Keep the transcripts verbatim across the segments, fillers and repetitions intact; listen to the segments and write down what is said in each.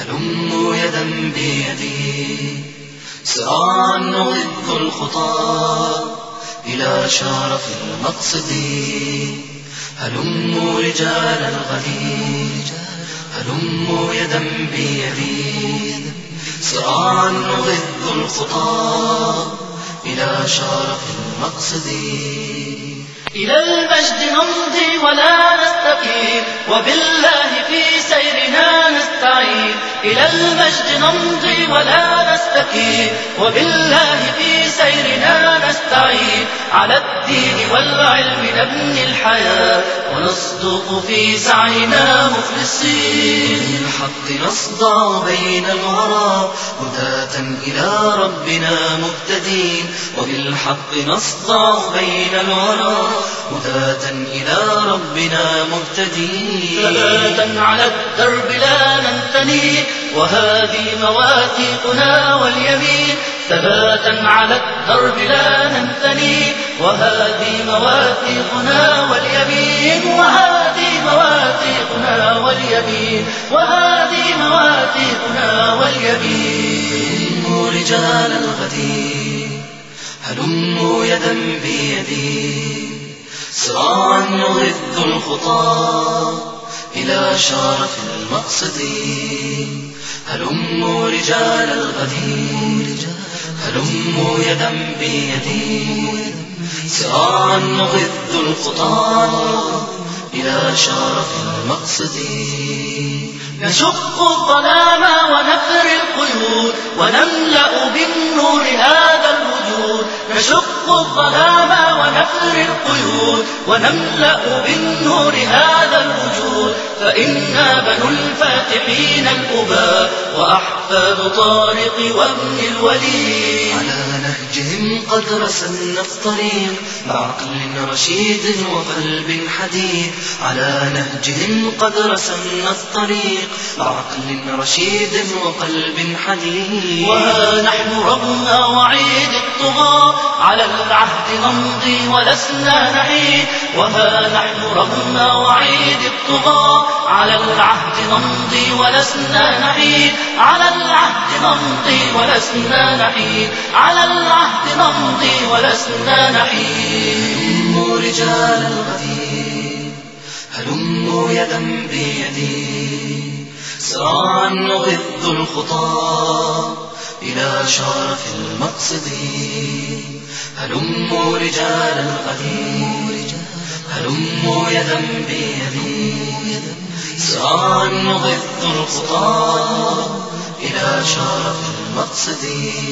هلموا يدا بيدي سراعا نغض الخطى إلى شرف المقصد. هلموا رجال الغد هلموا يدا بيدي سراعا نغض الخطى إلى شرف المقصد. إلى المجد نمضي ولا نستقيم وبالله في سيرنا نستعين. إلى المجد نمضي ولا نستقيم وبالله في سيرنا نستعين. على الدين والعلم نبني الحياة ونصدق في سعينا مخلصين. بالحق نصدع بين الورى هداة إلى ربنا مهتدين. وبالحق نصدع بين الورى هداة إلى ربنا مهتدين. ثباتا على الدرب لا ننثني وهذه مواثيقنا واليمين. ثباتا على الدرب لا ننثني وهذه مواثيقنا واليمين. وهذه مواثيقنا واليمين. وهذه مواثيقنا واليمين. هلموا رجال الغد هلموا يدا بيدي سراعا نغض الخطى إلى شرف المقصد. هلموا رجال الغد هلموا يدا بيدي سراعا نغض الخطى إلى شرف المقصد. نشق الظلام ونفر القيود ونملأ بالنور هذا الوجود. نشق الظلام ونفر القيود ونملأ بالنور هذا الوجود. فإنا بنو الفاتحين الأباء وأحفاد طارق وابن الوليد. على نهجهم قد رسمنا الطريق بعقل رشيد وقلب حديد. على نهجهم قد رسمنا الطريق بعقل رشيد وقلب حديد. وها نحن رغم وعيد الطغاة على العهد نمضي ولسنا نحيد. وها نحن رغم وعيد الطغاة على العهد نمضي ولسنا نحيد. على العهد نمضي ولسنا نحيد. على العهد نمضي ولسنا نحيد. هلموا رجال الغد هلموا يدا بيدي سراعا نغض الخطى إلى شرف المقصد. هلموا رجال الغد هلموا يدا بيدي سراعا نغض الخطى إلى شرف المقصد.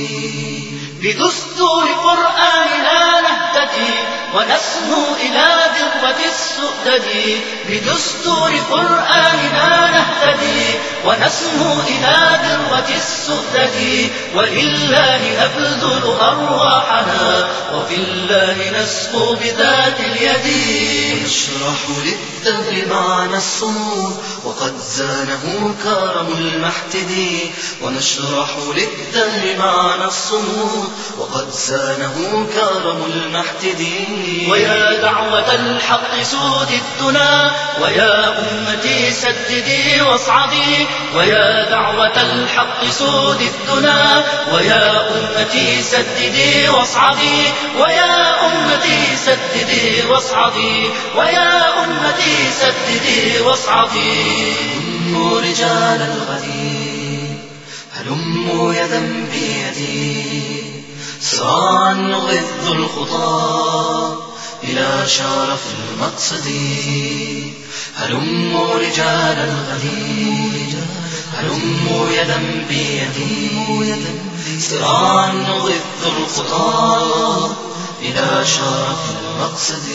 بدستور قرآننا نهتدي ونسمو إلى ذروة السؤدد. بدستور قرآننا نهتدي ونسمو إلى ذروة السؤدد. ولله نبذل أرواحنا وفي الله نسقو بذات اليد. ونشرح للدهر معنى الصمود وقد زانه كرم المحتدي. ونشرح للدهر معنى الصمود وقد زانه كرم المحتدي. ويا دعوة الحق سود الدنا ويا أمتي سددي واصعدي. ويا دعوة الحق سود الدنا ويا أمتي سددي واصعدي. ويا أمتي سددي واصعدي. ويا أمتي سددي واصعدي. هلموا رجال الغد هلموا يدا بيدي سراعا نغض الخطى إلى شرف المقصد. هلموا رجال الغد هلموا يدا بيدي سراعا نغض الخطى إلى شرف المقصد.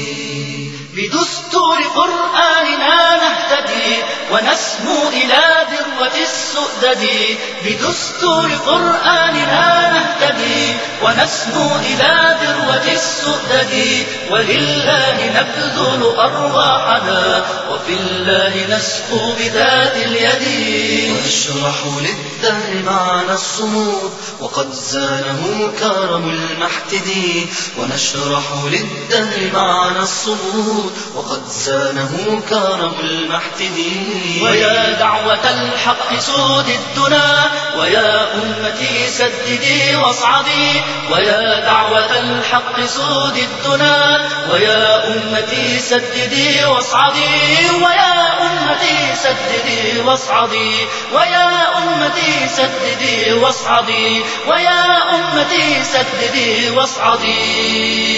بدستور قرآننا نهتدي ونسمو إلى ذروة السؤدد. بدستور قرآننا نهتدي ونسمو إلى ذروة السؤدد. ولله نبذل أرواحنا وفي الله نسقو بذات اليد. ونشرح للدهر معنى الصمود وقد زانه كرم المحتدي. ونشرح للدهر معنى الصمود وقد زانه كرم المحتدي. ويا دعوة الحق الحق سود الدنا، ويا أمتي سددي واصعدي، ويا دعوة الحق سود الدنا، ويا أمتي سددي واصعدي، ويا أمتي سددي واصعدي، ويا أمتي سددي واصعدي، ويا أمتي سددي واصعدي.